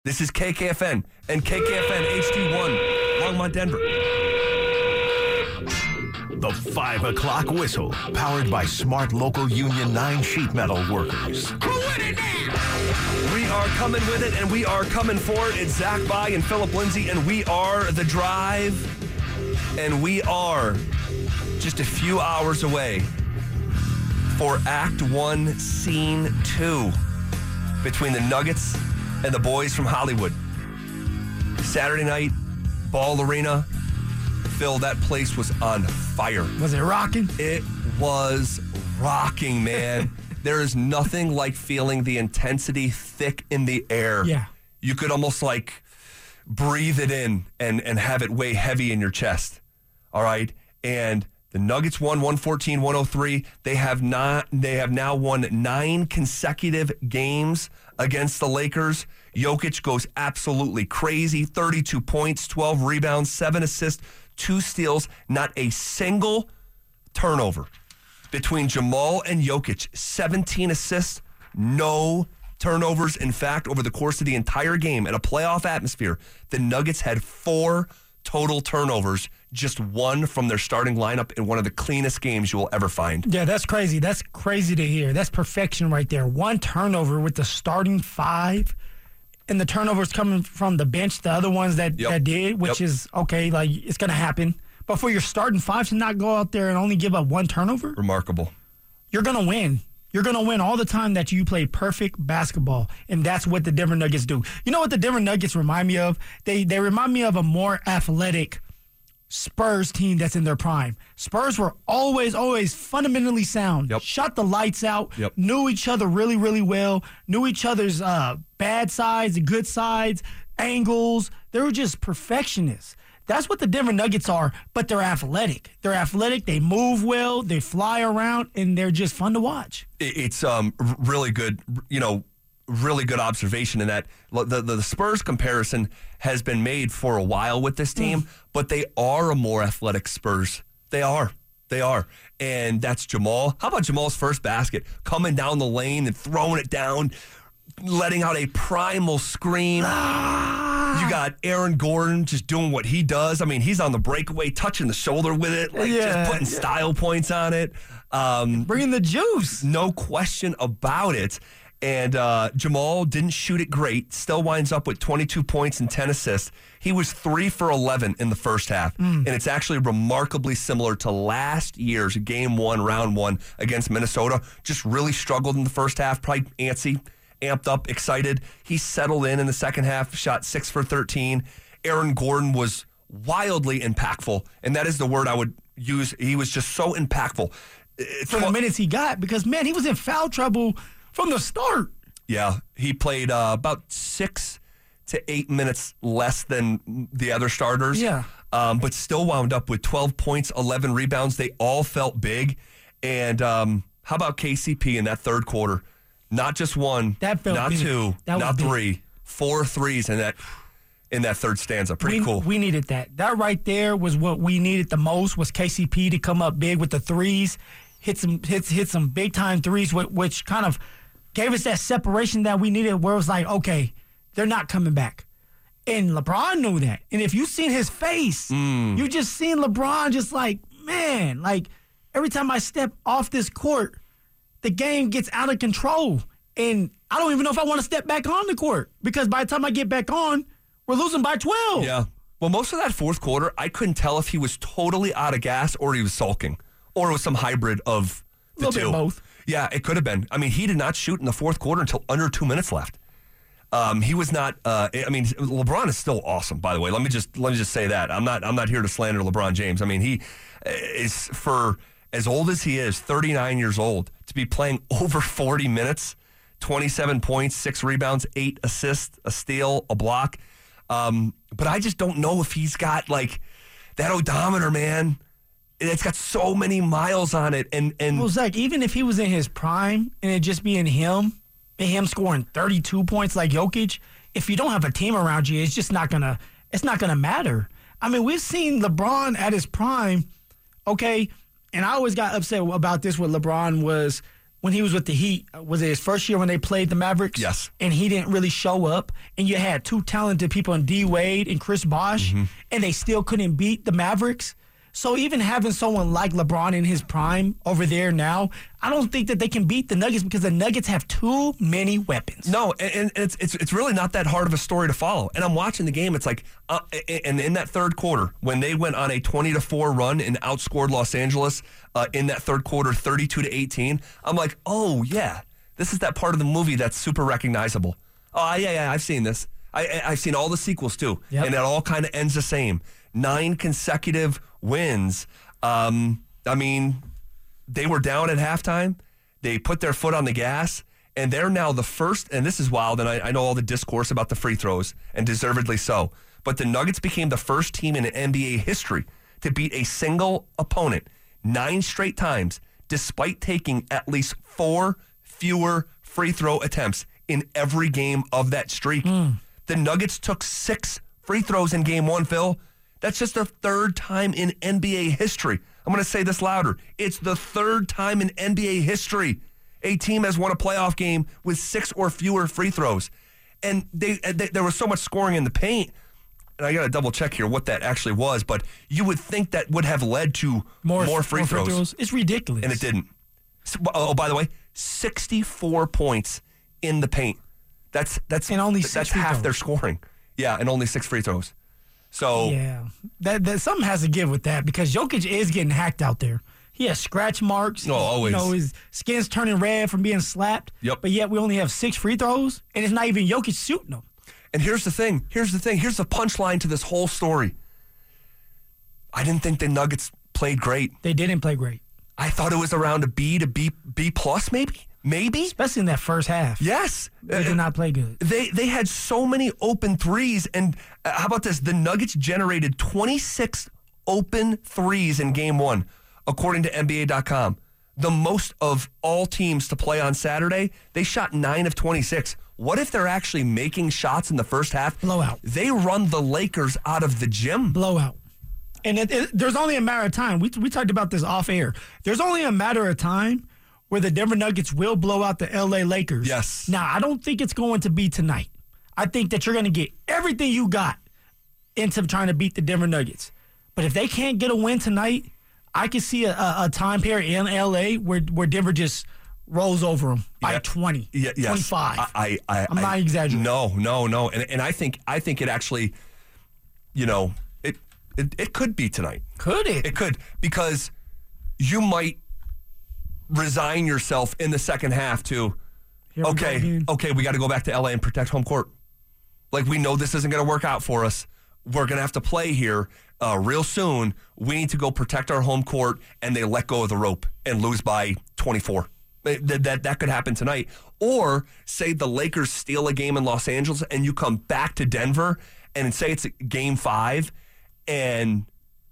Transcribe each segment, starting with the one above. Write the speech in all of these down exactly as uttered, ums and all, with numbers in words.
This is K K F N and K K F N H D one, Longmont, Denver. The five o'clock whistle, powered by Smart Local Union nine Sheet Metal Workers. We are coming with it, and we are coming for it. It's Zach By and Philip Lindsay, and we are The Drive, and we are just a few hours away for Act One, Scene Two, between the Nuggets and the boys from Hollywood. Saturday night, Ball Arena. Phil, that place was on fire. Was it rocking? It was rocking, man. There is nothing like feeling the intensity thick in the air. Yeah. You could almost like breathe it in and, and have it weigh heavy in your chest. All right? And the Nuggets won one fourteen one oh three. They have not they have now won nine consecutive games against the Lakers. Jokic goes absolutely crazy. thirty-two points, twelve rebounds, seven assists, two steals, not a single turnover. Between Jamal and Jokic, seventeen assists, no turnovers. In fact, over the course of the entire game, in a playoff atmosphere, the Nuggets had four total turnovers, just one from their starting lineup in one of the cleanest games you will ever find. Yeah, that's crazy. That's crazy to hear. That's perfection right there. One turnover with the starting five, and the turnovers coming from the bench, the other ones that, yep. that did, which yep. is, okay, like, it's going to happen. But for your starting five to not go out there and only give up one turnover, remarkable. You're going to win. You're going to win all the time that you play perfect basketball, and that's what the Denver Nuggets do. You know what the Denver Nuggets remind me of? They they remind me of a more athletic Spurs team that's in their prime. Spurs were always, always fundamentally sound. Yep. Shot the lights out, yep. knew each other really, really well, knew each other's uh, bad sides, good sides, angles. They were just perfectionists. That's what the Denver Nuggets are, but they're athletic. They're athletic, they move well, they fly around, and they're just fun to watch. It's um really good, you know, really good observation in that the, the, the Spurs comparison has been made for a while with this team, mm. but they are a more athletic Spurs. They are. They are. And that's Jamal. How about Jamal's first basket? Coming down the lane and throwing it down, letting out a primal scream. Ah. You got Aaron Gordon just doing what he does. I mean, he's on the breakaway, touching the shoulder with it, like yeah, just putting yeah. style points on it. Um, Bringing the juice. No question about it. And uh, Jamal didn't shoot it great, still winds up with twenty-two points and ten assists. He was three for eleven in the first half. Mm. And it's actually remarkably similar to last year's game one, round one against Minnesota. Just really struggled in the first half, probably antsy. Amped up, excited. He settled in in the second half, shot six for thirteen. Aaron Gordon was wildly impactful, and that is the word I would use. He was just so impactful. For the minutes he got, because, man, he was in foul trouble from the start. Yeah, he played uh, about six to eight minutes less than the other starters. Yeah. Um, but still wound up with twelve points, eleven rebounds. They all felt big. And um, how about K C P in that third quarter? Not just one, that felt not big. two, that not big. three, four threes in that in that third stanza. Pretty we, cool. We needed that. That right there was what we needed the most, was K C P to come up big with the threes, hit some hit, hit some big time threes, which kind of gave us that separation that we needed, where it was like, okay, they're not coming back. And LeBron knew that. And if you seen his face, mm. you just seen LeBron just like, man, like every time I step off this court, the game gets out of control. And I don't even know if I want to step back on the court, because by the time I get back on, we're losing by twelve. Yeah. Well, most of that fourth quarter, I couldn't tell if he was totally out of gas or he was sulking, or it was some hybrid of the two. A little bit of both. Yeah, it could have been. I mean, he did not shoot in the fourth quarter until under two minutes left. Um, he was not. Uh, I mean, LeBron is still awesome. By the way, let me just let me just say that I'm not. I'm not here to slander LeBron James. I mean, he is, for as old as he is, thirty-nine years old, to be playing over forty minutes, twenty-seven points, six rebounds, eight assists, a steal, a block. Um, but I just don't know if he's got like that odometer, man. It's got so many miles on it. And and well, Zach, even if he was in his prime and it just being him. him scoring thirty-two points like Jokic, if you don't have a team around you, it's just not gonna it's not gonna matter. I mean, we've seen LeBron at his prime, okay, and I always got upset about this with LeBron was when he was with the Heat, was it his first year when they played the Mavericks? Yes. And he didn't really show up, and you had two talented people in D. Wade and Chris Bosh, Mm-hmm. and they still couldn't beat the Mavericks. So even having someone like LeBron in his prime over there now, I don't think that they can beat the Nuggets because the Nuggets have too many weapons. No, and, and it's, it's it's really not that hard of a story to follow. And I'm watching the game. It's like, uh, and in that third quarter, when they went on a twenty to four run and outscored Los Angeles uh, in that third quarter, thirty-two to eighteen, I'm like, oh yeah, this is that part of the movie that's super recognizable. Oh yeah, yeah, I've seen this. I, I I've seen all the sequels too, Yep. and it all kind of ends the same. Nine consecutive wins. Um, I mean, they were down at halftime. They put their foot on the gas, and they're now the first, and this is wild, and I, I know all the discourse about the free throws, and deservedly so, but the Nuggets became the first team in N B A history to beat a single opponent nine straight times, despite taking at least four fewer free throw attempts in every game of that streak. Mm. The Nuggets took six free throws in game one, Phil. That's just the third time in N B A history. I'm going to say this louder. It's the third time in N B A history a team has won a playoff game with six or fewer free throws. And they, they there was so much scoring in the paint, and I got to double check here what that actually was, but you would think that would have led to more, more, free, more throws. free throws. It's ridiculous. And it didn't. So- Oh, by the way, sixty-four points in the paint. That's that's And only six that's free half throws. their scoring. Yeah, and only six free throws. So Yeah, that, that something has to give with that because Jokic is getting hacked out there. He has scratch marks. Oh, always. You know, his skin's turning red from being slapped. Yep. But yet we only have six free throws, and it's not even Jokic shooting them. And here's the thing. Here's the thing. Here's the punchline to this whole story. I didn't think the Nuggets played great. They didn't play great, I thought it was around a B to B B plus, maybe, maybe. especially in that first half. Yes, They did not play good. They they had so many open threes, and uh, how about this? The Nuggets generated twenty-six open threes in Game One, according to N B A dot com. The most of all teams to play on Saturday. They shot nine of twenty-six. What if they're actually making shots in the first half? Blowout. They run the Lakers out of the gym. Blowout. And it, it, there's only a matter of time. We we talked about this off air. There's only a matter of time where the Denver Nuggets will blow out the L A Lakers. Yes. Now, I don't think it's going to be tonight. I think that you're going to get everything you got into trying to beat the Denver Nuggets. But if they can't get a win tonight, I can see a, a, a time period in L A where, where Denver just rolls over them by Yeah. twenty, Yeah, yes. twenty-five. I, I, I, I'm not I- exaggerating. No, no, no. And and I think I think it actually, you know, it it, it could be tonight. Could it? It could, because you might resign yourself in the second half to, Here we go okay, again. okay, we got to go back to L A and protect home court. Like, we know this isn't going to work out for us. We're going to have to play here uh, real soon. We need to go protect our home court, and they let go of the rope and lose by twenty-four. That, that, that could happen tonight. Or say the Lakers steal a game in Los Angeles, and you come back to Denver, and say it's game five, and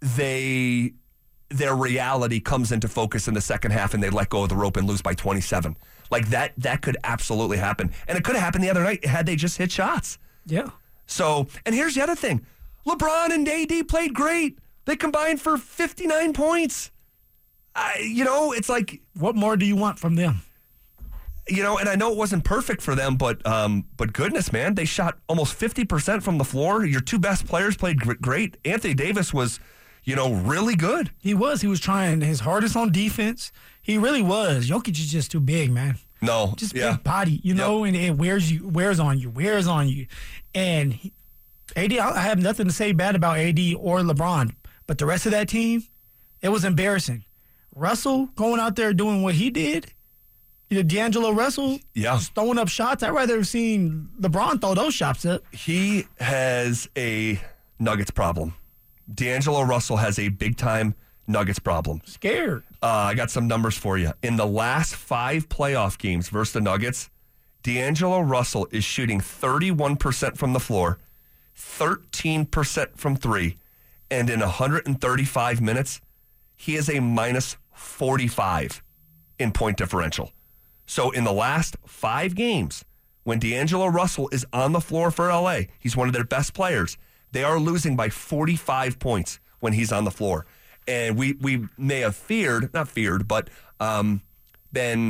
they their reality comes into focus in the second half, and they let go of the rope and lose by twenty-seven. Like, that that could absolutely happen. And it could have happened the other night had they just hit shots. Yeah. So, and here's the other thing. LeBron and A D played great. They combined for fifty-nine points. I, you know, it's like, What more do you want from them? you know, and I know it wasn't perfect for them, but um, but goodness, man, they shot almost fifty percent from the floor. Your two best players played gr- great. Anthony Davis was, you know, really good. He was. He was trying his hardest on defense. He really was. Jokic is just too big, man. No, Just yeah. big body, you know, and it wears you, wears on you, wears on you. And he, A D, I I have nothing to say bad about A D or LeBron, but the rest of that team, it was embarrassing. Russell going out there doing what he did, you know, D'Angelo Russell, Yeah. just throwing up shots. I'd rather have seen LeBron throw those shots up. He has a Nuggets problem. D'Angelo Russell has a big-time Nuggets problem. Scared. Uh, I got some numbers for you. In the last five playoff games versus the Nuggets, D'Angelo Russell is shooting thirty-one percent from the floor, thirteen percent from three, and in one hundred thirty-five minutes, he is a minus forty-five in point differential. So in the last five games, when D'Angelo Russell is on the floor for L A, he's one of their best players. They are losing by forty-five points when he's on the floor. And we, we may have feared, not feared, but um, been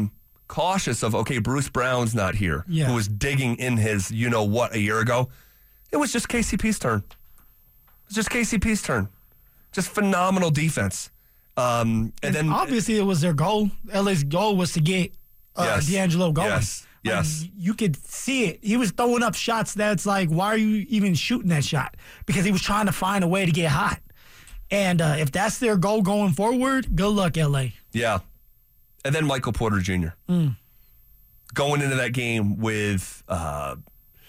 cautious of, okay, Bruce Brown's not here, Yeah. who was digging in his you-know-what a year ago. It was just K C P's turn. It was just K C P's turn. Just phenomenal defense. Um, and, And then obviously it was their goal. L A's goal was to get uh, Yes. D'Angelo going. Yes. Like, Yes. you could see it. He was throwing up shots that's like, why are you even shooting that shot? Because he was trying to find a way to get hot. And uh, if that's their goal going forward, good luck, L A. Yeah. And then Michael Porter Junior Mm. Going into that game with uh,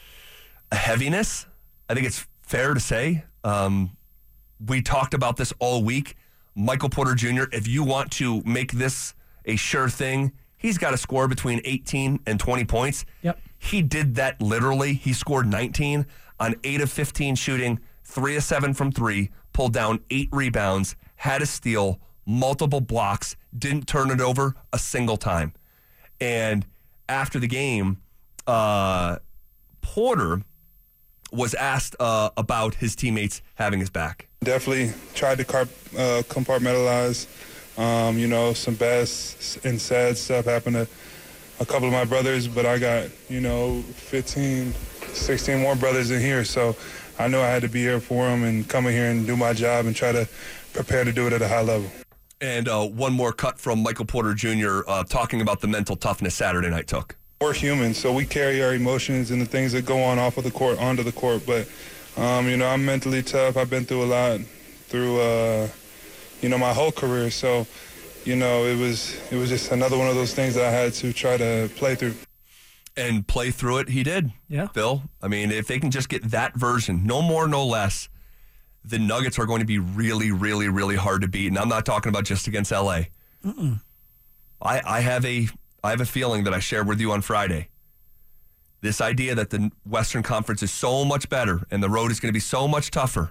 a heaviness, I think it's fair to say. Um, we talked about this all week. Michael Porter Junior, if you want to make this a sure thing, he's got to score between eighteen and twenty points. Yep. He did that literally. He scored nineteen on eight of fifteen shooting, three of seven from three, pulled down eight rebounds, had a steal, multiple blocks, didn't turn it over a single time. And after the game, uh, Porter was asked uh, about his teammates having his back. Definitely tried to car- uh, compartmentalize. Um, you know, some bad s- and sad stuff happened to a couple of my brothers, but I got, you know, fifteen, sixteen more brothers in here. So I knew I had to be here for them and come in here and do my job and try to prepare to do it at a high level. And uh, one more cut from Michael Porter Junior uh, talking about the mental toughness Saturday night took. We're human, so we carry our emotions and the things that go on off of the court onto the court. But, um, you know, I'm mentally tough. I've been through a lot through, uh, you know, my whole career. So, you know, it was it was just another one of those things that I had to try to play through. And play through it, he did. Yeah. Phil, I mean, if they can just get that version, no more, no less, the Nuggets are going to be really, really, really hard to beat. And I'm not talking about just against L A. Mm-mm. I, I have a I have a feeling that I shared with you on Friday. This idea that the Western Conference is so much better and the road is going to be so much tougher.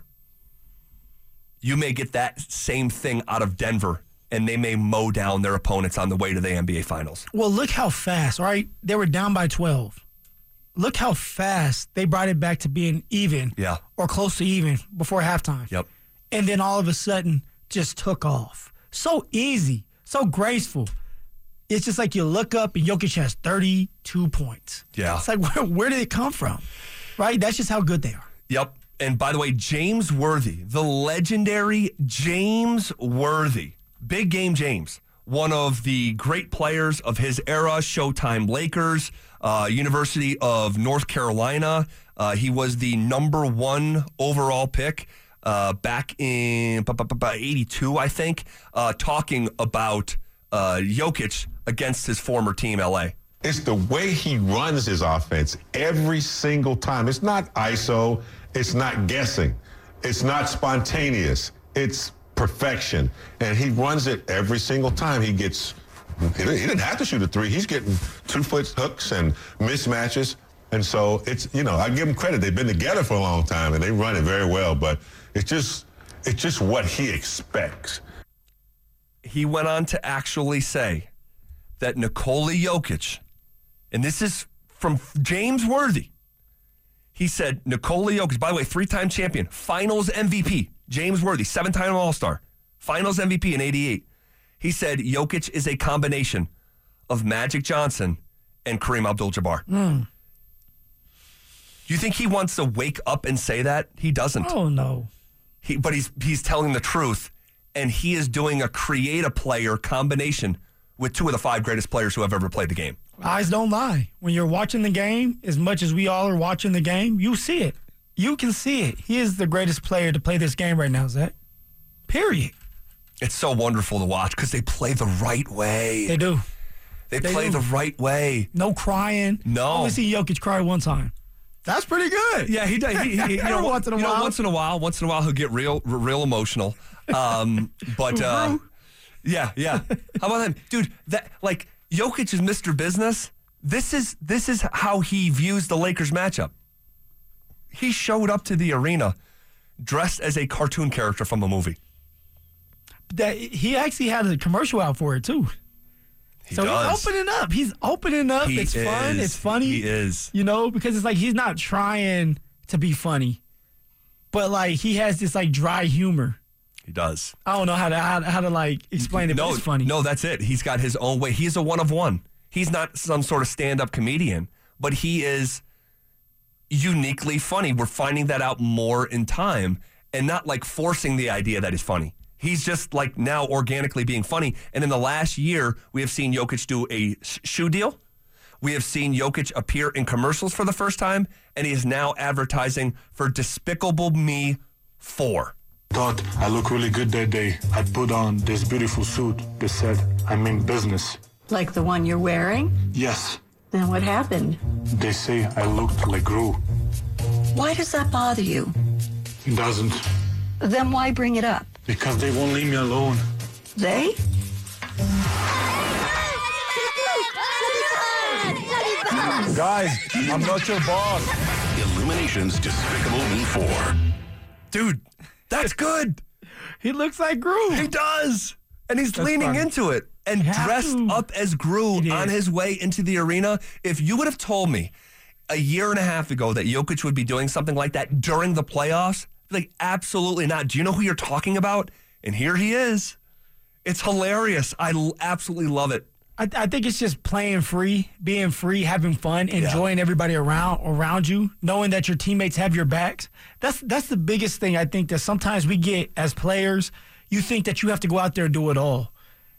You may get that same thing out of Denver, and they may mow down their opponents on the way to the N B A Finals. Well, look how fast, right? They were down by twelve. Look how fast they brought it back to being even Yeah. or close to even before halftime. Yep. And then all of a sudden just took off. So easy, so graceful. It's just like you look up and Jokic has thirty-two points. Yeah. It's like, where, where did it come from? Right? That's just how good they are. Yep. And by the way, James Worthy, the legendary James Worthy, big game James, one of the great players of his era, Showtime Lakers, uh, University of North Carolina. Uh, he was the number one overall pick uh, back in eighty-two, I think, uh, talking about uh, Jokic against his former team, L A. It's the way he runs his offense every single time. It's not I S O. It's not guessing. It's not spontaneous. It's perfection. And he runs it every single time. He gets, he didn't have to shoot a three. He's getting two-foot hooks and mismatches. And so it's, you know, I give him credit. They've been together for a long time, and they run it very well. But it's just, it's just what he expects. He went on to actually say that Nikola Jokic, and this is from James Worthy, he said Nikola Jokic, by the way, three-time champion, finals M V P, James Worthy, seven-time All-Star, finals M V P in eighty-eight. He said Jokic is a combination of Magic Johnson and Kareem Abdul-Jabbar. Mm. You think he wants to wake up and say that? He doesn't. Oh, no. He, but he's he's telling the truth, and he is doing a create-a-player combination with two of the five greatest players who have ever played the game. Eyes don't lie. When you're watching the game, as much as we all are watching the game, you see it. You can see it. He is the greatest player to play this game right now, Zach. Period. It's so wonderful to watch because they play the right way. They do. They, they play do. the right way. No crying. No. I only see Jokic cry one time. That's pretty good. Yeah, he does. He, he, you know, once in a you know, while. once in a while, once in a while, he'll get real, real emotional. Um, but uh, yeah, yeah. How about him, dude? That like Jokic is Mister Business. This is this is how he views the Lakers matchup. He showed up to the arena dressed as a cartoon character from a movie. That he actually had a commercial out for it too. He so does. he's opening up. He's opening up. He it's fun. is. It's funny. He is. You know, because it's like he's not trying to be funny, but like he has this like dry humor. He does. I don't know how to how, how to like explain it. No, but it's funny. no, that's it. He's got his own way. He's a one of one. He's not some sort of stand-up comedian, but he is uniquely funny. We're finding that out more in time and not like forcing the idea that he's funny. He's just like now organically being funny. And in the last year, we have seen Jokic do a shoe deal. We have seen Jokic appear in commercials for the first time, and he is now advertising for Despicable Me four. Thought I look really good that day. I put on this beautiful suit that said, I'm in business. Like the one you're wearing? Yes. Then what happened? They say I looked like Gru. Why does that bother you? It doesn't. Then why bring it up? Because they won't leave me alone. They? Guys, I'm not your boss. Illumination's Despicable Me four. Dude, that's good. He looks like Gru. He does. And he's That's leaning funny. into it and You have dressed to. up as Gru He on did. his way into the arena. If you would have told me a year and a half ago that Jokic would be doing something like that during the playoffs, I'd be like, absolutely not. Do you know who you're talking about? And here he is. It's hilarious. I l- absolutely love it. I, I think it's just playing free, being free, having fun, enjoying everybody around around you, knowing that your teammates have your backs. That's that's the biggest thing I think that sometimes we get as players. You think that you have to go out there and do it all.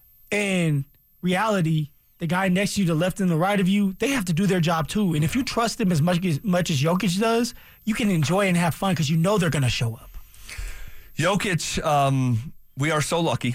In reality, the guy next to you, the left and the right of you, they have to do their job too. And if you trust them as much as much as Jokic does, you can enjoy and have fun because you know they're going to show up. Jokic, um, we are so lucky.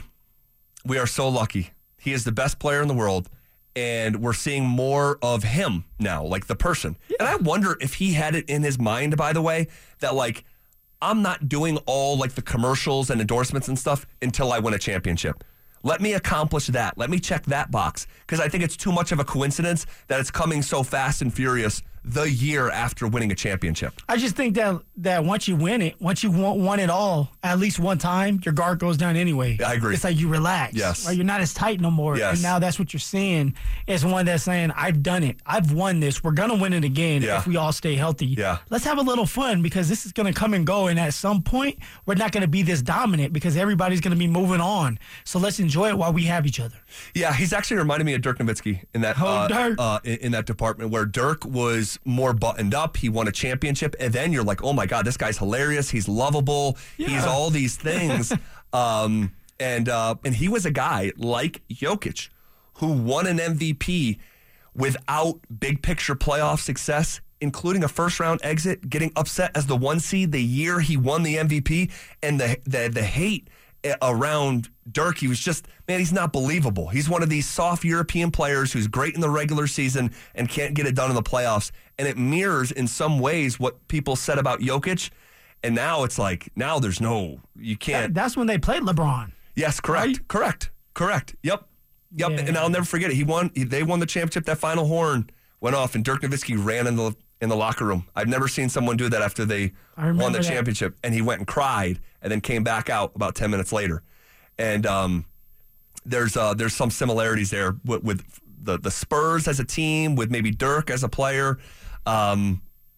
We are so lucky. He is the best player in the world, and we're seeing more of him now, like the person. Yeah. And I wonder if he had it in his mind, by the way, that like, I'm not doing all like the commercials and endorsements and stuff until I win a championship. Let me accomplish that. Let me check that box, because I think it's too much of a coincidence that it's coming so fast and furious the year after winning a championship. I just think that that once you win it, once you won, won it all, at least one time, your guard goes down anyway. I agree. It's like you relax. Yes. Right? You're not as tight no more. Yes. And now that's what you're seeing is one that's saying, I've done it. I've won this. We're going to win it again Yeah. if we all stay healthy. Yeah. Let's have a little fun because this is going to come and go. And at some point, we're not going to be this dominant because everybody's going to be moving on. So let's enjoy it while we have each other. Yeah, he's actually reminded me of Dirk Nowitzki in that Oh, uh, Dirk. Uh, in, in that department where Dirk was more buttoned up. He won a championship, and then you're like, oh my God, this guy's hilarious. He's lovable. Yeah. He's all these things. um, and uh, and he was a guy like Jokic who won an M V P without big picture playoff success, including a first round exit, getting upset as the one seed the year he won the M V P, and the the the hate around Dirk. He was just, man, he's not believable. He's one of these soft European players who's great in the regular season and can't get it done in the playoffs. And it mirrors in some ways what people said about Jokic. And now it's like, now there's no, you can't. That, that's when they played LeBron. Yes, correct, Right? correct, correct. Yep, yep. Yeah. And I'll never forget it. He won. They won the championship. That final horn went off, and Dirk Nowitzki ran in the in the locker room. I've never seen someone do that after they I remember won the that. championship. And he went and cried, and then came back out about ten minutes later. And um, there's uh, there's some similarities there with, with the the Spurs as a team, with maybe Dirk as a player, um,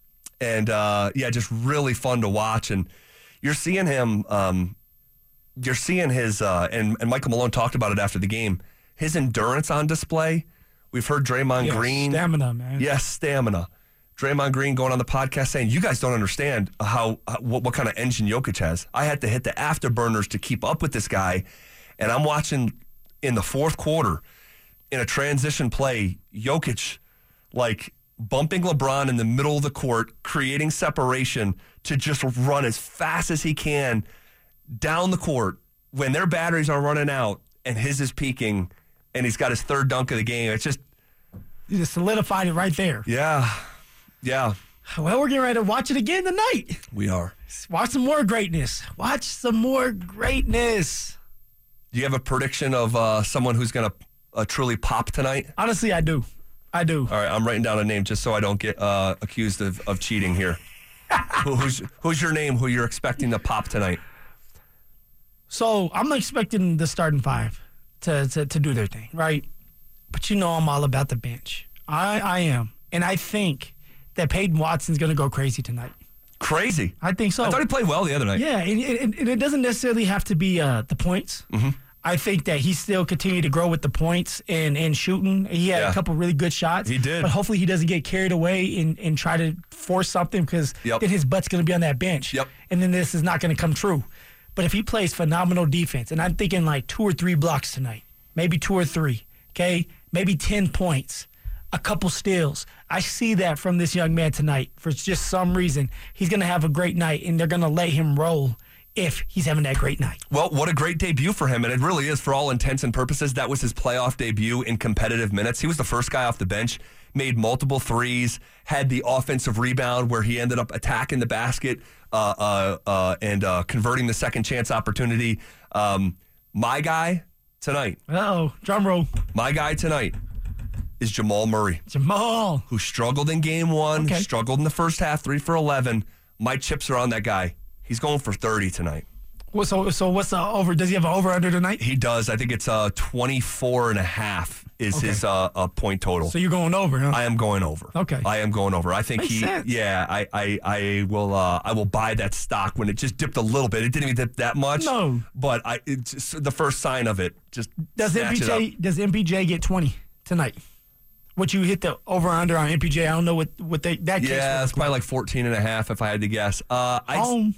and uh, yeah, just really fun to watch. And you're seeing him. Um, You're seeing his, uh, and, and Michael Malone talked about it after the game, his endurance on display. We've heard Draymond Yeah, Green. stamina, man. Yes, stamina. Draymond Green going on the podcast saying, you guys don't understand how, how what, what kind of engine Jokic has. I had to hit the afterburners to keep up with this guy. And I'm watching in the fourth quarter, in a transition play, Jokic, like, bumping LeBron in the middle of the court, creating separation to just run as fast as he can down the court when their batteries are running out and his is peaking and he's got his third dunk of the game. It's just, You just solidified it right there. yeah, yeah, Well, we're getting ready to watch it again tonight. we are. Watch some more greatness. Watch some more greatness. Do you have a prediction of uh, someone who's going to uh, truly pop tonight? Honestly, I do. I do. All right, I'm writing down a name just so I don't get uh, accused of, of cheating here. who, who's, who's your name who you're expecting to pop tonight? So I'm expecting the starting five to, to, to do their thing, right? But you know I'm all about the bench. I, I am. And I think that Peyton Watson's going to go crazy tonight. Crazy. I think so. I thought he played well the other night. Yeah, and, and, and it doesn't necessarily have to be uh, the points. Mm-hmm. I think that he still continued to grow with the points and, and shooting. He had Yeah. a couple really good shots. He did. But hopefully he doesn't get carried away and, and try to force something because Yep. then his butt's going to be on that bench. Yep. And then this is not going to come true. But if he plays phenomenal defense, and I'm thinking like two or three blocks tonight, maybe two or three, okay, maybe ten points, a couple steals. I see that from this young man tonight. For just some reason, he's going to have a great night, and they're going to let him roll if he's having that great night. Well, what a great debut for him, and it really is for all intents and purposes. That was his playoff debut in competitive minutes. He was the first guy off the bench, made multiple threes, had the offensive rebound where he ended up attacking the basket uh, uh, uh, and uh, converting the second chance opportunity. Um, my guy tonight, Uh-oh, drum roll. my guy tonight is Jamal Murray, Jamal. who struggled in game one, Okay. struggled in the first half, three for eleven. My chips are on that guy. He's going for thirty tonight. Well, so, so what's the over? Does he have an over under tonight? He does. I think it's uh, twenty-four and a half is Okay. his uh, uh, point total. So you're going over, huh? I am going over. Okay. I am going over. I think Makes he, sense. yeah, I, I, I will, uh, I will buy that stock when it just dipped a little bit. It didn't even dip that much. No. But I, it's just the first sign of it, just Does snatch it up. M P J does M P J get twenty tonight? What you hit the over under on M P J? I don't know what what they that case Yeah, was. it's probably like fourteen and a half if I had to guess. Uh, I, Home.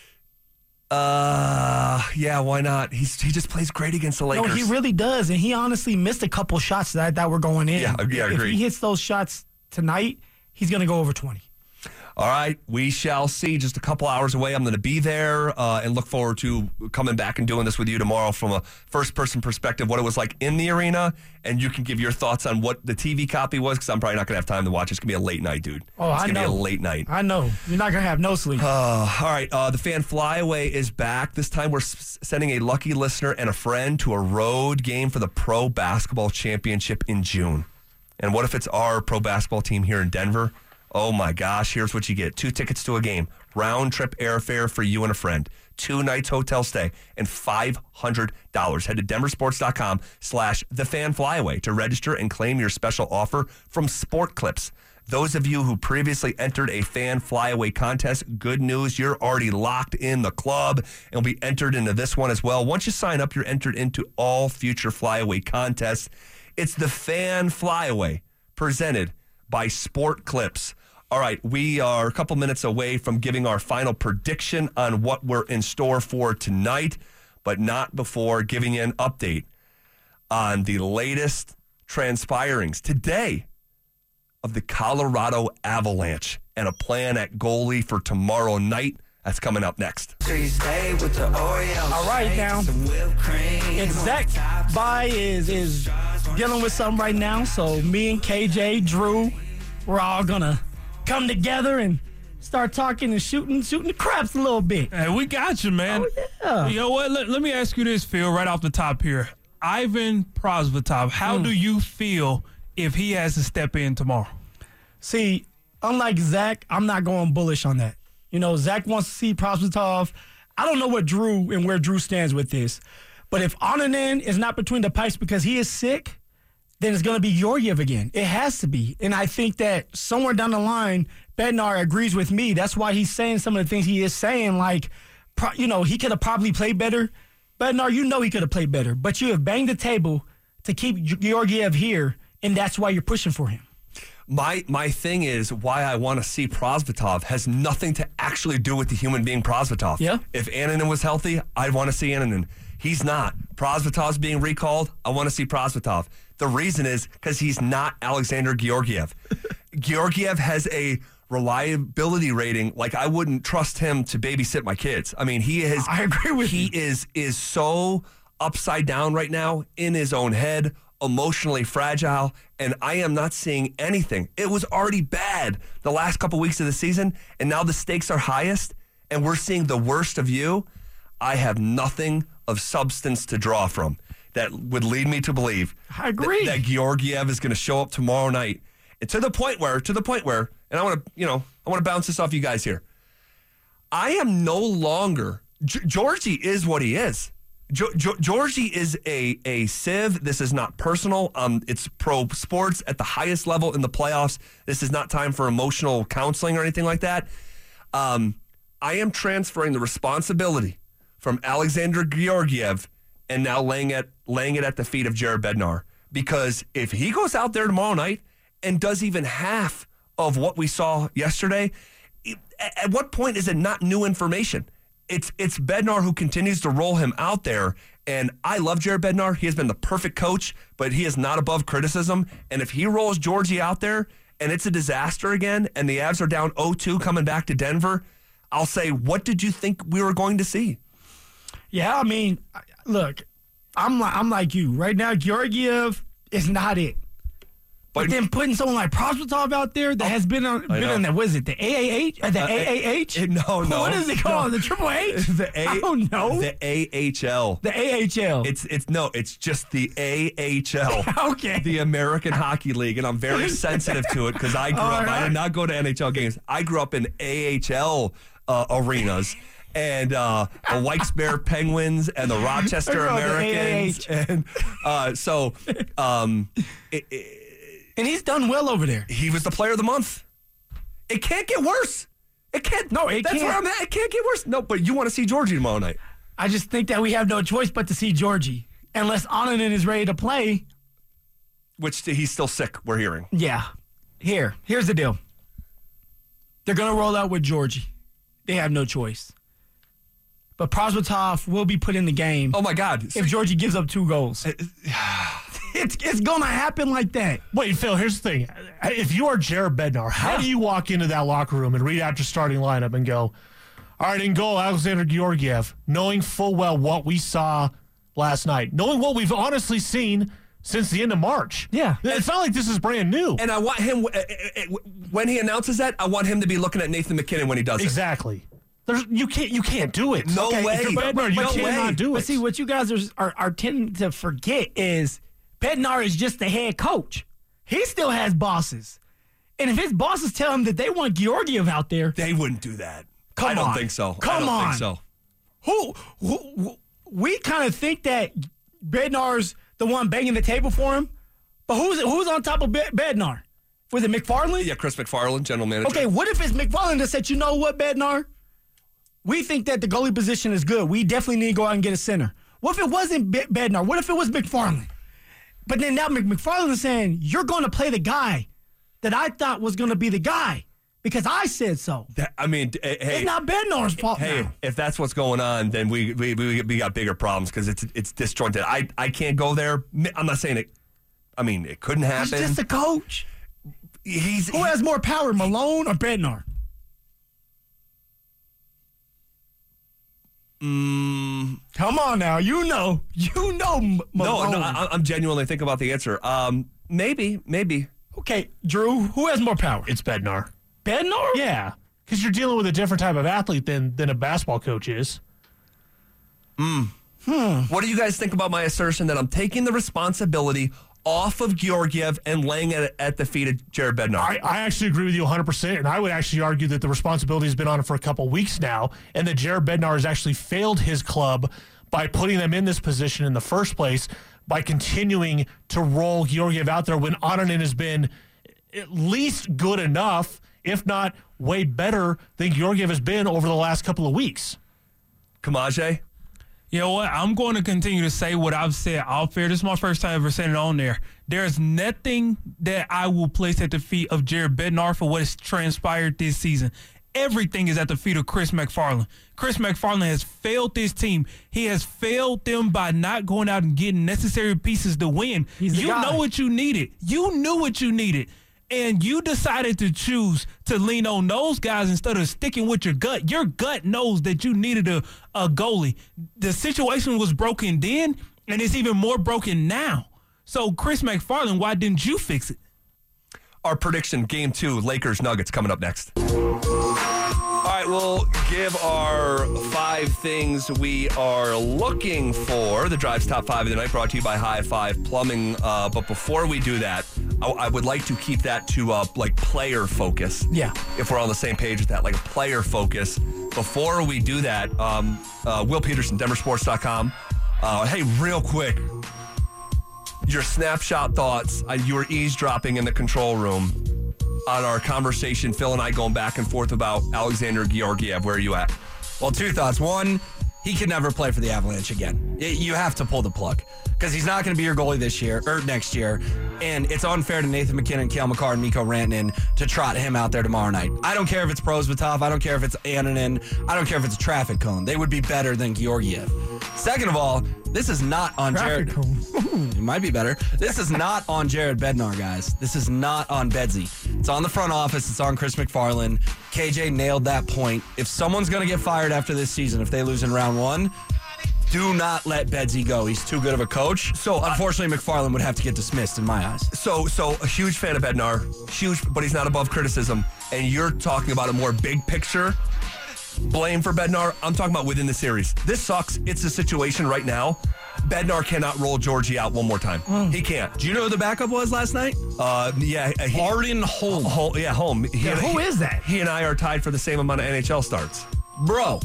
uh, yeah, why not? He's he just plays great against the No, Lakers. he really does, and he honestly missed a couple shots that that were going in. Yeah, yeah, if agreed. he hits those shots tonight, he's going to go over twenty. All right, we shall see. Just a couple hours away. I'm going to be there uh, and look forward to coming back and doing this with you tomorrow from a first-person perspective, what it was like in the arena, and you can give your thoughts on what the T V copy was, because I'm probably not going to have time to watch. It's going to be a late night, dude. Oh, it's I gonna know. be a late night. I know you're not going to have no sleep. Uh, all right, uh, the Fan Flyaway is back. This time we're s- sending a lucky listener and a friend to a road game for the Pro Basketball Championship in June. And what if it's our pro basketball team here in Denver? Oh my gosh, here's what you get. Two tickets to a game, round trip airfare for you and a friend, two nights hotel stay, and five hundred dollars. Head to denversports.com slash the fan flyaway to register and claim your special offer from Sport Clips. Those of you who previously entered a fan flyaway contest, good news, you're already locked in the club and will be entered into this one as well. Once you sign up, you're entered into all future flyaway contests. It's the Fan Flyaway presented by Sport Clips. All right, we are a couple minutes away from giving our final prediction on what we're in store for tonight, but not before giving you an update on the latest transpirings today of the Colorado Avalanche and a plan at goalie for tomorrow night. That's coming up next. All right, now it's Zach By is is dealing with something right now. So me and K J, Drew, we're all gonna come together and start talking and shooting, shooting the craps a little bit. Hey, we got you, man. Oh, yeah. You know what? Let, let me ask you this, Phil, right off the top here. Ivan Prosvetov, how Hmm. do you feel if he has to step in tomorrow? See, unlike Zach, I'm not going bullish on that. You know, Zach wants to see Prosvetov. I don't know what Drew and where Drew stands with this. But if Onanen is not between the pipes because he is sick, then it's going to be Georgiev again. It has to be. And I think that somewhere down the line, Bednar agrees with me. That's why he's saying some of the things he is saying, like, pro, you know, he could have probably played better. Bednar, you know he could have played better. But you have banged the table to keep Georgiev here, and that's why you're pushing for him. My my thing is why I want to see Prosvetov has nothing to actually do with the human being Prosvetov. Yeah. If Annunen was healthy, I'd want to see Annunen. He's not. Prosvetov's being recalled. I want to see Prosvetov. The reason is because he's not Alexander Georgiev. Georgiev has a reliability rating like I wouldn't trust him to babysit my kids. I mean, he is. I agree with he you. He is is so upside down right now in his own head, emotionally fragile, and I am not seeing anything. It was already bad the last couple weeks of the season, and now the stakes are highest, and we're seeing the worst of you. I have nothing of substance to draw from that would lead me to believe I agree. that, that Georgiev is going to show up tomorrow night, and to the point where, to the point where, and I want to, you know, I want to bounce this off you guys here. I am no longer G- Georgie is what he is. Jo- jo- Georgie is a a sieve. This is not personal. Um, it's pro sports at the highest level in the playoffs. This is not time for emotional counseling or anything like that. Um, I am transferring the responsibility from Alexander Georgiev and now laying it, laying it at the feet of Jared Bednar. Because if he goes out there tomorrow night and does even half of what we saw yesterday, at what point is it not new information? It's it's Bednar who continues to roll him out there. And I love Jared Bednar. He has been the perfect coach, but he is not above criticism. And if he rolls Georgie out there and it's a disaster again and the Avs are down oh two coming back to Denver, I'll say, what did you think we were going to see? Yeah, I mean, look, I'm like, I'm like you. Right now, Georgiev is not it. But, but then putting someone like Prosvetov out there that oh, has been on, been on that, what is it, the A A H? Or the uh, A A H? Uh, no, no. What is it called? No. The Triple H? The A- I don't know. The A H L. The A H L. It's, it's no, it's just the A H L. Okay. The American Hockey League. And I'm very sensitive to it because I grew All up, right. I did not go to N H L games. I grew up in A H L uh, arenas. And uh, the Wilkes-Barre Penguins and the Rochester Americans. The and uh, so um, it, it, And he's done well over there. He was the player of the month. It can't get worse. It can't. No, it That's can't. where I'm at. It can't get worse. No, but you want to see Georgie tomorrow night. I just think that we have no choice but to see Georgie. Unless Ananen is ready to play. Which he's still sick, we're hearing. Yeah. Here. Here's the deal. They're going to roll out with Georgie. They have no choice. But Prosvetov will be put in the game. Oh, my God. If Georgie gives up two goals. It's it's going to happen like that. Wait, Phil, here's the thing. If you are Jared Bednar, how yeah. do you walk into that locker room and read out your starting lineup and go, all right, in goal, Alexander Georgiev, knowing full well what we saw last night, knowing what we've honestly seen since the end of March. Yeah. It's not like this is brand new. And I want him, when he announces that, I want him to be looking at Nathan McKinnon when he does exactly. it. Exactly. There's, you can't you can't do it. No okay, way. If you're Bednar, you no cannot way. do it. But see, what you guys are, are, are tending to forget is Bednar is just the head coach. He still has bosses. And if his bosses tell him that they want Georgiev out there. They wouldn't do that. Come I don't on. think so. Come I don't on. think so. Who, who, who we kind of think that Bednar's the one banging the table for him. But who's who's on top of Be- Bednar? Was it McFarland? Yeah, Chris McFarland, general manager. Okay, what if it's McFarland that said, you know what, Bednar? We think that the goalie position is good. We definitely need to go out and get a center. What if it wasn't Be- Bednar? What if it was McFarland? But then now McFarland is saying, you're going to play the guy that I thought was going to be the guy because I said so. That, I mean, hey, it's not Bednar's fault Hey, now. if that's what's going on, then we we, we, we got bigger problems because it's it's disjointed. I, I can't go there. I'm not saying it. I mean, it couldn't happen. He's just a coach. He's Who has more power, Malone or Bednar? Mm, Come on now. You know. You know Malone. No, no, I, I'm genuinely thinking about the answer. Um, maybe, maybe. Okay, Drew, who has more power? It's Bednar. Bednar? Yeah, because you're dealing with a different type of athlete than, than a basketball coach is. Hmm. Hmm. What do you guys think about my assertion that I'm taking the responsibility off of Georgiev and laying it at the feet of Jared Bednar? I, I actually agree with you one hundred percent, and I would actually argue that the responsibility has been on him for a couple weeks now, and that Jared Bednar has actually failed his club by putting them in this position in the first place, by continuing to roll Georgiev out there when Ananen has been at least good enough, if not way better than Georgiev has been over the last couple of weeks. Kamaje? You know what? I'm going to continue to say what I've said off air. This is my first time ever saying it on there. There's nothing that I will place at the feet of Jared Bednar for what has transpired this season. Everything is at the feet of Chris McFarland. Chris McFarland has failed this team. He has failed them by not going out and getting necessary pieces to win. He's the you guy. know what you needed. You knew what you needed. And you decided to choose to lean on those guys instead of sticking with your gut. Your gut knows that you needed a, a goalie. The situation was broken then, and it's even more broken now. So, Chris McFarland, why didn't you fix it? Our prediction, game two, Lakers Nuggets coming up next. All right, we'll give our five things we are looking for. The Drive's Top Five of the Night brought to you by High Five Plumbing. Uh, but before we do that, I, I would like to keep that to uh, like player focus. Yeah. If we're on the same page with that, like a player focus. Before we do that, um, uh, Will Peterson, Denver Sports dot com. Uh, hey, real quick. Your snapshot thoughts. Uh, you were eavesdropping in the control room on our conversation, Phil and I going back and forth about Alexander Georgiev. Where are you at? Well, two thoughts. One, he can never play for the Avalanche again. It, you have to pull the plug because he's not going to be your goalie this year or next year. And it's unfair to Nathan McKinnon, Cale Makar, and Mikko Rantanen to trot him out there tomorrow night. I don't care if it's Prosvetov. I don't care if it's Annunen. I don't care if it's a traffic cone. They would be better than Georgiev. Second of all, this is not on Traffic Jared. cone. It might be better. This is not on Jared Bednar, guys. This is not on Bedsy. It's on the front office. It's on Chris McFarland. K J nailed that point. If someone's going to get fired after this season, if they lose in round one, do not let Bedsy go. He's too good of a coach. So unfortunately, McFarland would have to get dismissed in my eyes. So, so a huge fan of Bednar, huge, but he's not above criticism. And you're talking about a more big picture blame for Bednar. I'm talking about within the series. This sucks. It's a situation right now. Bednar cannot roll Georgie out one more time. Mm. He can't. Do you know who the backup was last night? Uh, yeah, he, Arden Holm. Hol- yeah, Holm. He Yeah, and, who he, is that? He and I are tied for the same amount of N H L starts. Bro,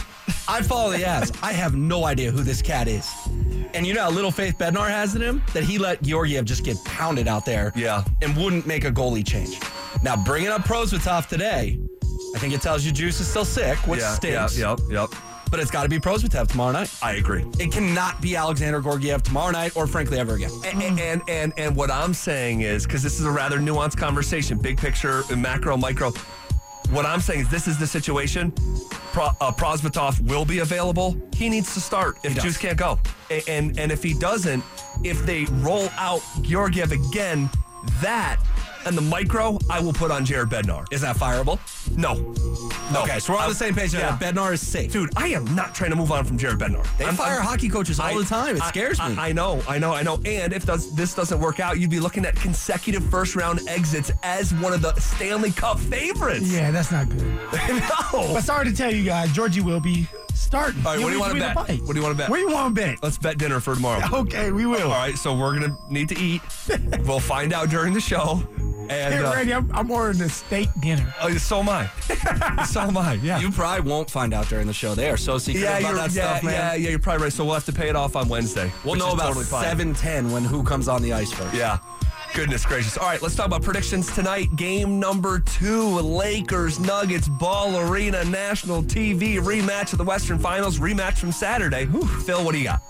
I follow the ads. I have no idea who this cat is. And you know how little faith Bednar has in him? That he let Georgiev just get pounded out there. Yeah. And wouldn't make a goalie change. Now, bringing up Prosvetov today, I think it tells you Juice is still sick, which yeah, stinks. Yeah, yep, yep. But it's got to be Prosvetov tomorrow night. I agree. It cannot be Alexander Georgiev tomorrow night or, frankly, ever again. And and and, and what I'm saying is, because this is a rather nuanced conversation, big picture, macro, micro. What I'm saying is this is the situation. Pro, uh, Prosvetov will be available. He needs to start if Juice can't go. And, and and if he doesn't, if they roll out Georgiev again, that and the micro, I will put on Jared Bednar. Is that fireable? No. No. Okay, so we're on the same page. Yeah. Bednar is safe. Dude, I am not trying to move on from Jared Bednar. They I'm, fire I'm, hockey coaches all I, the time. It I, scares I, me. I know, I know, I know. And if does, this doesn't work out, you'd be looking at consecutive first-round exits as one of the Stanley Cup favorites. Yeah, that's not good. No. But sorry to tell you guys, Georgie will be starting. All right, He'll what do you be want to between bet? the pipes. What do you want to bet? Where you want to bet? Let's bet dinner for tomorrow. Okay, we will. All right, so we're going to need to eat. We'll find out during the show. And, Get uh, ready. I'm, I'm ordering a steak dinner. Oh, so am I. So am I, yeah. You probably won't find out during the show. They are so secretive yeah, about you're, that yeah, stuff, man. yeah, yeah, you're probably right. So we'll have to pay it off on Wednesday. We'll which know is about totally fine. seven ten when who comes on the ice first. Yeah. Goodness gracious. All right, let's talk about predictions tonight. Game number two, Lakers, Nuggets, Ball Arena, national T V rematch of the Western Finals, rematch from Saturday. Whew. Phil, what do you got?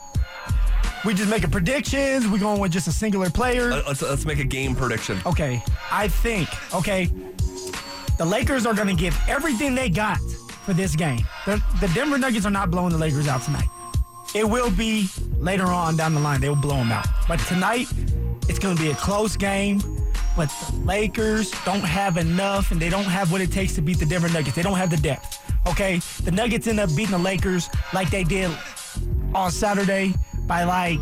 We just making predictions. We going with just a singular player. Uh, let's, let's make a game prediction. Okay, I think, okay, the Lakers are going to give everything they got for this game. The, the Denver Nuggets are not blowing the Lakers out tonight. It will be later on down the line. They will blow them out. But tonight, it's going to be a close game. But the Lakers don't have enough, and they don't have what it takes to beat the Denver Nuggets. They don't have the depth, okay? The Nuggets end up beating the Lakers like they did on Saturday by like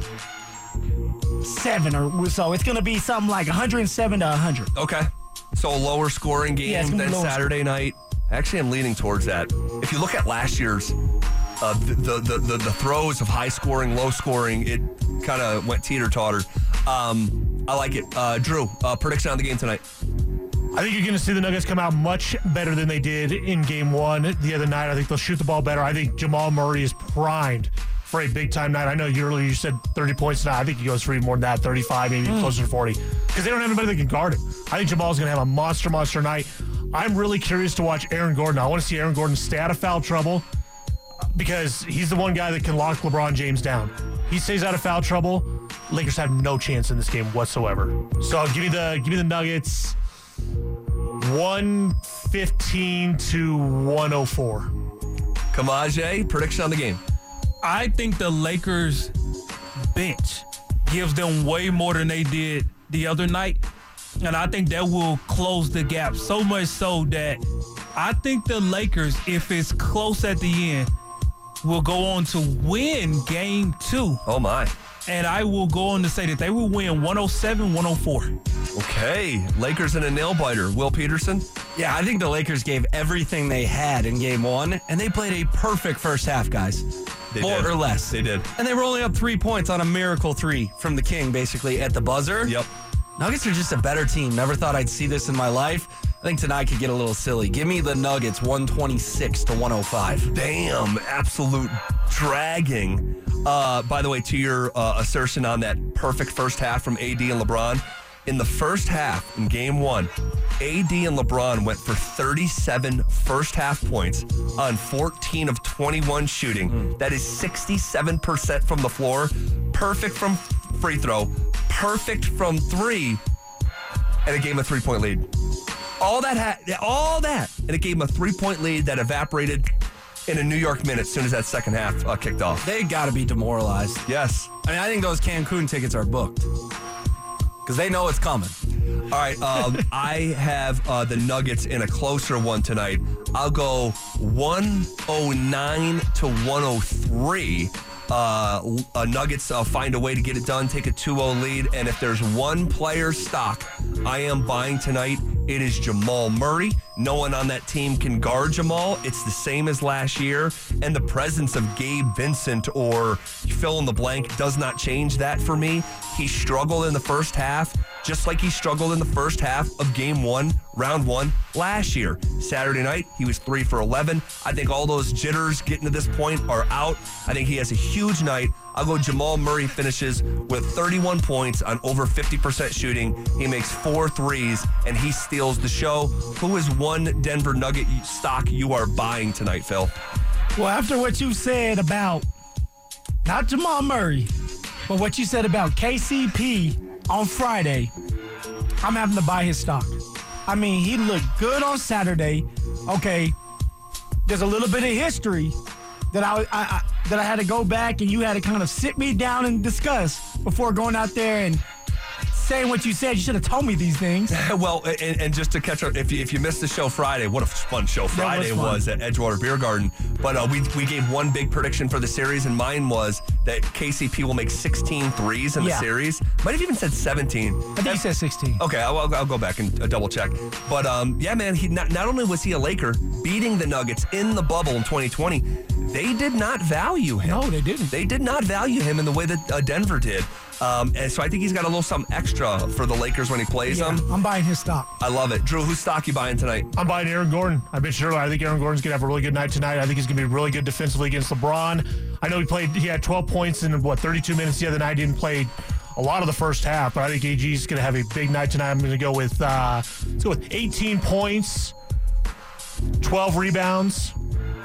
seven or so. It's going to be something like one hundred seven to one hundred. Okay. So a lower scoring game Yeah, it's gonna be than lower Saturday night. Actually, I'm leaning towards that. If you look at last year's, uh, the, the, the, the throws of high scoring, low scoring, it kind of went teeter-totter. Um, I like it. Uh, Drew, uh, prediction on the game tonight. I think you're going to see the Nuggets come out much better than they did in game one the other night. I think they'll shoot the ball better. I think Jamal Murray is primed for a big-time night. I know you earlier you said thirty points tonight. I think he goes for even more than that, thirty-five, maybe mm. closer to forty, because they don't have anybody that can guard him. I think Jamal's going to have a monster, monster night. I'm really curious to watch Aaron Gordon. I want to see Aaron Gordon stay out of foul trouble because he's the one guy that can lock LeBron James down. He stays out of foul trouble. Lakers have no chance in this game whatsoever. So give me the give me the Nuggets one fifteen to one oh four. Kamaje, prediction on the game. I think the Lakers bench gives them way more than they did the other night. And I think that will close the gap so much so that I think the Lakers, if it's close at the end, will go on to win game two. Oh, my. And I will go on to say that they will win one oh seven one oh four. Okay. Lakers in a nail-biter. Will Peterson? Yeah, I think the Lakers gave everything they had in game one, and they played a perfect first half, guys. They Four did. or less. They did. And they were only up three points on a miracle three from the King, basically, at the buzzer. Yep. Nuggets are just a better team. Never thought I'd see this in my life. I think tonight could get a little silly. Give me the Nuggets one twenty-six to one oh five. Damn, absolute dragging. Uh, by the way, to your uh, assertion on that perfect first half from A D and LeBron, In the first half, in game one, A D and LeBron went for thirty-seven first half points on fourteen of twenty-one shooting. Mm. That is sixty-seven percent from the floor, perfect from free throw, perfect from three, and it gave him a three-point lead. All that, ha- all that, and it gave him a three-point lead that evaporated in a New York minute as soon as that second half uh, kicked off. They got to be demoralized. Yes. I mean, I think those Cancun tickets are booked because they know it's coming. All right, um, I have uh, the Nuggets in a closer one tonight. I'll go one oh nine to one oh three. Uh, uh, Nuggets uh, find a way to get it done, take a two oh lead, and if there's one player stock I am buying tonight, it is Jamal Murray. No one on that team can guard Jamal. It's the same as last year, and the presence of Gabe Vincent or fill in the blank does not change that for me. He struggled in the first half, just like he struggled in the first half of game one, round one last year. Saturday night, he was three for eleven. I think all those jitters getting to this point are out. I think he has a huge night. I'll go Jamal Murray finishes with thirty-one points on over fifty percent shooting. He makes four threes, and he steals the show. Who is one Denver Nugget stock you are buying tonight, Phil? Well, after what you said about not Jamal Murray, but what you said about K C P on Friday, I'm having to buy his stock. I mean, he looked good on Saturday. Okay, there's a little bit of history that I, I, I that I had to go back and you had to kind of sit me down and discuss before going out there and saying what you said. You should have told me these things. Well, and, and just to catch up, if you, if you missed the show Friday, what a fun show Friday was, was at Edgewater Beer Garden. But uh, we we gave one big prediction for the series, and mine was that K C P will make sixteen threes in the yeah. series. Might have even said seventeen. I think you said sixteen. Okay, I'll, I'll, I'll go back and uh, double check. But um, yeah, man, he not, not only was he a Laker, beating the Nuggets in the bubble in twenty twenty, they did not value him. No, they didn't. They did not value him in the way that uh, Denver did. Um, and so I think he's got a little something extra for the Lakers when he plays yeah, them. I'm buying his stock. I love it. Drew, whose stock you buying tonight? I'm buying Aaron Gordon. I mentioned earlier, I think Aaron Gordon's going to have a really good night tonight. I think he's going to be really good defensively against LeBron. I know he played, he had twelve points in, what, thirty-two minutes the other night. Didn't play a lot of the first half, but I think A G's going to have a big night tonight. I'm going to go with, uh, let's go with eighteen points, twelve rebounds,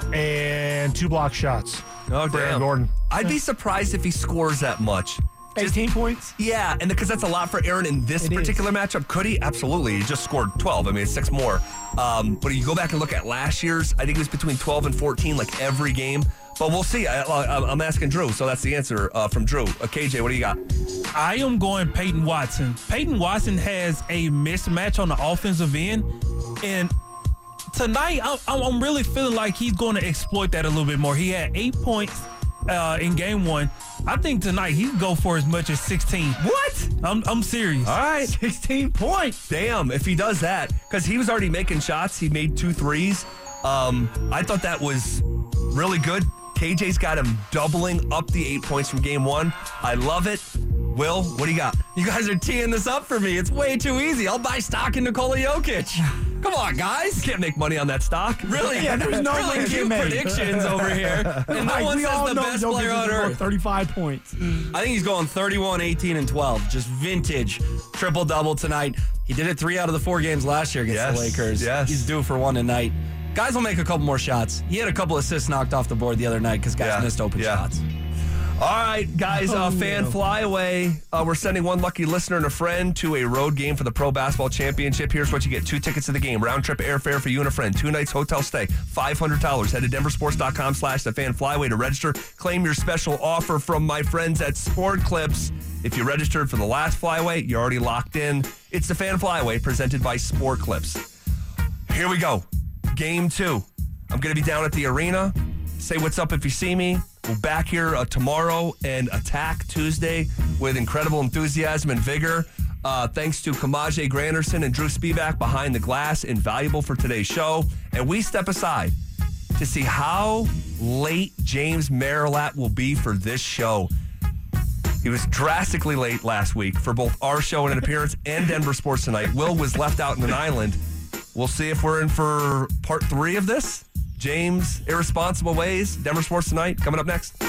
and two block shots. Oh, for damn. Aaron Gordon. I'd be surprised if he scores that much. eighteen points? Yeah, and because that's a lot for Aaron in this It particular is. matchup. Could he? Absolutely. He just scored twelve. I mean, it's six more. Um, but if you go back and look at last year's, I think it was between twelve and fourteen, like every game. But we'll see. I, I, I'm asking Drew, so that's the answer uh, from Drew. Uh, K J, what do you got? I am going Peyton Watson. Peyton Watson has a mismatch on the offensive end, and tonight I'm, I'm really feeling like he's going to exploit that a little bit more. He had eight points uh, in game one. I think tonight he can go for as much as sixteen. What? I'm, I'm serious. All right. sixteen points. Damn, if he does that, because he was already making shots. He made two threes. Um, I thought that was really good. K J's got him doubling up the eight points from game one. I love it. Will, what do you got? You guys are teeing this up for me. It's way too easy. I'll buy stock in Nikola Jokic. Come on, guys. You can't make money on that stock. Really? Yeah, there's no really way to cute get made. predictions over here. And no Like, one we all says the know best Jokic player is on gonna score earth. thirty-five points. I think he's going thirty-one, eighteen, and twelve. Just vintage triple-double tonight. He did it three out of the four games last year against Yes, the Lakers. yes. He's due for one tonight. Guys will make a couple more shots. He had a couple assists knocked off the board the other night because guys Yeah, missed open yeah. shots. All right, guys, uh, Oh, fan no. flyaway. Uh, we're sending one lucky listener and a friend to a road game for the Pro Basketball Championship. Here's what you get. Two tickets to the game, round trip airfare for you and a friend, two nights hotel stay, five hundred dollars. Head to denversports.com slash the fan flyway to register. Claim your special offer from my friends at Sport Clips. If you registered for the last flyway, you're already locked in. It's the fan flyway presented by Sport Clips. Here we go. Game two. I'm going to be down at the arena. Say what's up if you see me. We're back here uh, tomorrow and attack Tuesday with incredible enthusiasm and vigor. Uh, thanks to Kamaje Granderson and Drew Spivak behind the glass, invaluable for today's show. And we step aside to see how late James Marilat will be for this show. He was drastically late last week for both our show and an appearance and Denver Sports Tonight. Will was left out in an island. We'll see if we're in for part three of this. James, Irresponsible Ways, Denver Sports Tonight, coming up next.